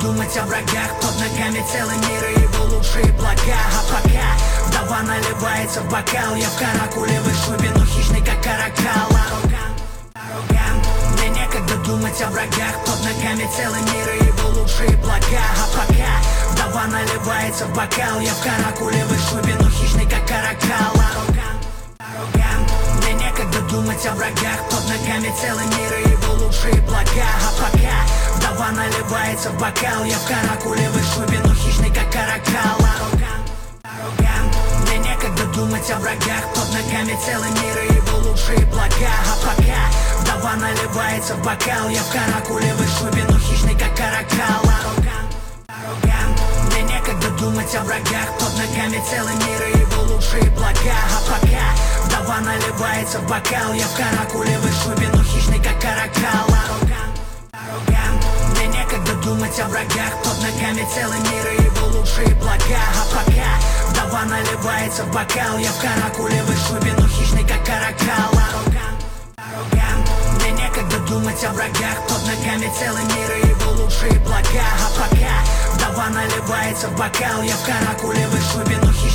думать о врагах. Под ногами целый мир и его лучшие блага. А пока вдова наливается в бокал, я в каракулевой шубе, но хищный как каракал. Аррогант, мне некогда думать о врагах. Под ногами целый мир и его лучшие блага. А пока вдова наливается в бокал, я в каракулевой шубе, но хищный как каракал. Аррогант, мне некогда думать о врагах. Под ногами целый мир и его лучшие блага. А пока вдова наливается в бокал, я в каракулевой шубе, но хищный как каракал. Аррогант, мне некогда думать о врагах. Под ногами целый мир и его лучшие блага. А пока вдова наливается в бокал, я в каракулевой шубе, но хищный как каракал. Аррогант, мне некогда думать о врагах. Под ногами целый мир и его лучшие блага. А пока вдова наливается в бокал, я в каракулевой шубе, но хищный как каракал. Аррогант, мне некогда думать о врагах. Под ногами целый мир и его лучшие блага. А пока вдова наливается в бокал, я в каракулевой шубе, но хищный как каракал. Аррогант, мне некогда думать о врагах. Под ногами целый мир и его лучшие блага. А пока вдова наливается в бокал, я в каракулевой шубе, но хищный